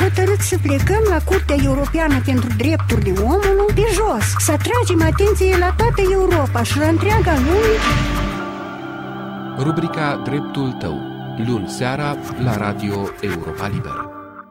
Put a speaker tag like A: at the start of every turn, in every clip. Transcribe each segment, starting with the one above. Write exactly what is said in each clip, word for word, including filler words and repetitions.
A: hotărât să plecăm la Curtea Europeană pentru Drepturile Omului pe jos, să atragem atenție la toată Europa și la întreaga lume.
B: Rubrica Dreptul tău, luni seara la Radio Europa Liberă.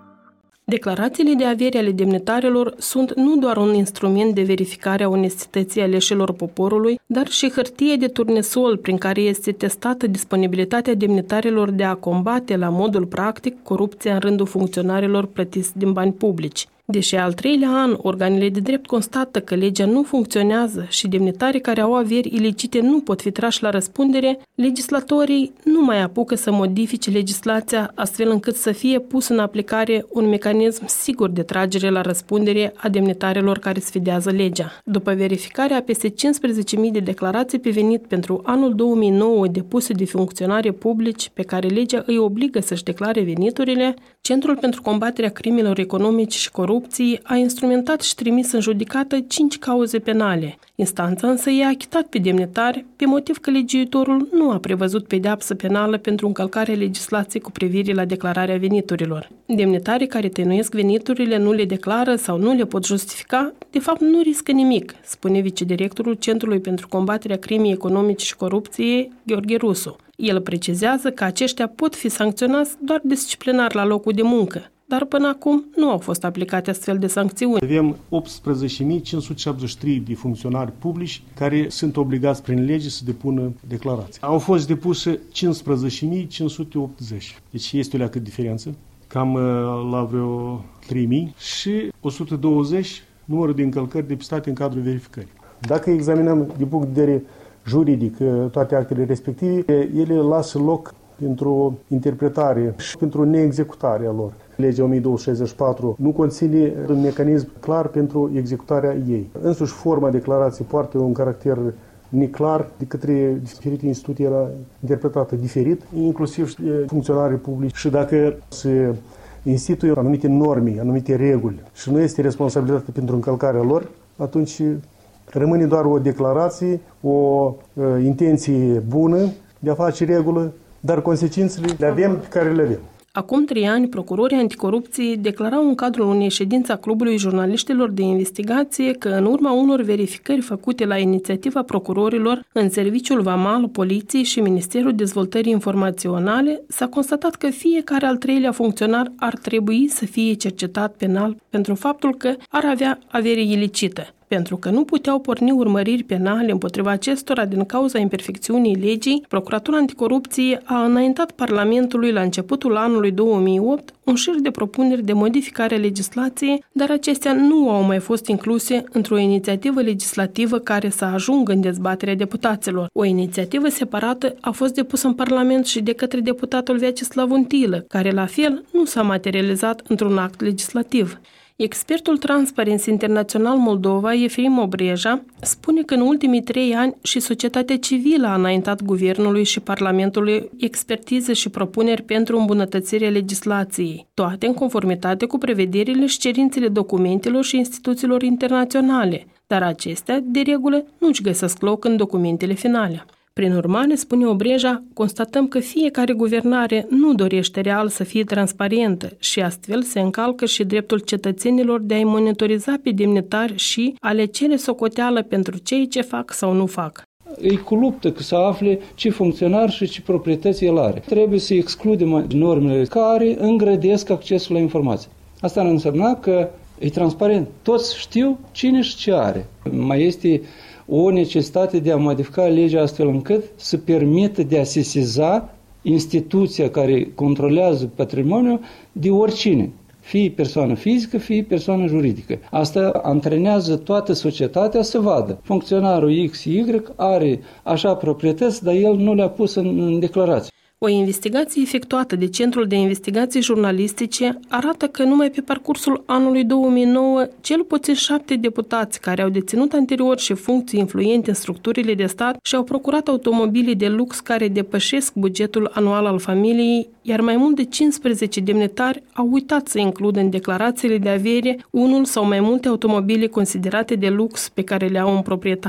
C: Declarațiile de avere ale demnitarilor sunt nu doar un instrument de verificare a onestității aleșilor poporului, dar și hârtie de turnesol prin care este testată disponibilitatea demnitarilor de a combate la modul practic corupția în rândul funcționarilor plătiți din bani publici. Deși al treilea an, organele de drept constată că legea nu funcționează și demnitarii care au averi ilicite nu pot fi trași la răspundere, legislatorii nu mai apucă să modifice legislația astfel încât să fie pus în aplicare un mecanism sigur de tragere la răspundere a demnitarilor care sfidează legea. După verificarea peste cincisprezece mii de declarații pe venit pentru anul două mii nouă depuse de funcționari publici pe care legea îi obligă să-și declare veniturile, Centrul pentru combaterea crimelor economice și corupției a instrumentat și trimis în judecată cinci cauze penale. Instanța însă i-a achitat pe demnitari pe motiv că legiuitorul nu a prevăzut pedeapsă penală pentru încălcarea legislației cu privire la declararea veniturilor. Demnitarii care tăinuiesc veniturile, nu le declară sau nu le pot justifica, de fapt nu riscă nimic, spune vicedirectorul Centrului pentru combaterea crimei economice și corupției, Gheorghe Rusu. El precizează că aceștia pot fi sancționați doar disciplinar la locul de muncă, dar până acum nu au fost aplicate astfel de sancțiuni.
D: Avem optsprezece mii cinci sute șaptezeci și trei de funcționari publici care sunt obligați prin lege să depună declarații. Au fost depuse cincisprezece mii cinci sute optzeci. Deci este o leacă diferență, cam la vreo trei mii și o sută douăzeci numărul de încălcări depistate în cadrul verificării. Dacă examinăm din punct de vedere juridic toate actele respective, ele lasă loc pentru o interpretare și pentru o neexecutare a lor. Legea o mie două sute șaizeci și patru nu conține un mecanism clar pentru executarea ei. Însuși, forma declarației poartă un caracter neclar, de către diferite instituții era interpretată diferit, inclusiv funcționarii publici. Și dacă se instituie anumite norme, anumite reguli și nu este responsabilitate pentru încălcarea lor, atunci rămâne doar o declarație, o uh, intenție bună de a face regulă, dar consecințele le avem pe care le avem.
C: Acum trei ani, procurorii anticorupție declarau în cadrul unei ședințe a Clubului Jurnaliștilor de Investigație că în urma unor verificări făcute la inițiativa procurorilor în Serviciul Vamal, Poliției și Ministerul Dezvoltării Informaționale s-a constatat că fiecare al treilea funcționar ar trebui să fie cercetat penal pentru faptul că ar avea avere ilicită. Pentru că nu puteau porni urmăriri penale împotriva acestora din cauza imperfecțiunii legii, Procuratura Anticorupție a înaintat Parlamentului la începutul anului două mii opt un șir de propuneri de modificare a legislației, dar acestea nu au mai fost incluse într-o inițiativă legislativă care să ajungă în dezbaterea deputaților. O inițiativă separată a fost depusă în Parlament și de către deputatul Vyacheslav Untilă, care la fel nu s-a materializat într-un act legislativ. Expertul Transparency International Moldova, Efim Obreja, spune că în ultimii trei ani și societatea civilă a înaintat Guvernului și Parlamentului expertize și propuneri pentru îmbunătățirea legislației, toate în conformitate cu prevederile și cerințele documentelor și instituțiilor internaționale, dar acestea, de regulă, nu-și găsesc loc în documentele finale. Prin urmare, spune Obreja, constatăm că fiecare guvernare nu dorește real să fie transparentă și astfel se încalcă și dreptul cetățenilor de a-i monitoriza pe demnitari și a le cere socoteală pentru cei ce fac sau nu fac.
E: Îi cu luptă că să afle ce funcționar și ce proprietăți el are. Trebuie să excludem normele care îngrădesc accesul la informații. Asta ar însemna că e transparent. Toți știu cine și ce are. Mai este o necesitate de a modifica legea astfel încât să permită de a sesiza instituția care controlează patrimoniul de oricine, fie persoană fizică, fie persoană juridică. Asta antrenează toată societatea să vadă. Funcționarul X Y are așa proprietăți, dar el nu le-a pus în, în declarație.
C: O investigație efectuată de Centrul de Investigații Jurnalistice arată că numai pe parcursul anului două mii nouă, cel puțin șapte deputați care au deținut anterior și funcții influente în structurile de stat și-au procurat automobile de lux care depășesc bugetul anual al familiei, iar mai mult de cincisprezece demnitari au uitat să includă în declarațiile de avere unul sau mai multe automobile considerate de lux pe care le au în proprietate.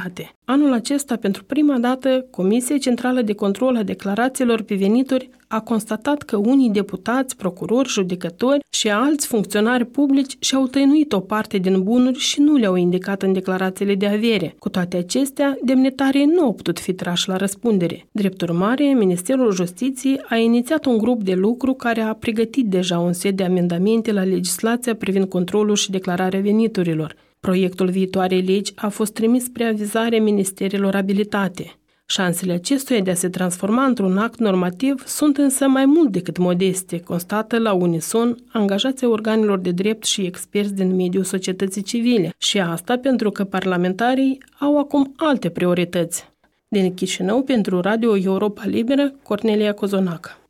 C: Anul acesta, pentru prima dată, Comisia Centrală de Control a Declarațiilor pe Venituri a constatat că unii deputați, procurori, judecători și alți funcționari publici și-au tăinuit o parte din bunuri și nu le-au indicat în declarațiile de avere. Cu toate acestea, demnitarii nu au putut fi trași la răspundere. Drept urmare, Ministerul Justiției a inițiat un grup de lucru care a pregătit deja un set de amendamente la legislația privind controlul și declararea veniturilor. Proiectul viitoarei legi a fost trimis spre avizare ministerilor abilitate. Șansele acestuia de a se transforma într-un act normativ sunt însă mai mult decât modeste, constată la unison angajații organelor de drept și experți din mediul societății civile, și asta pentru că parlamentarii au acum alte priorități. Din Chișinău, pentru Radio Europa Liberă, Cornelia Cozonac.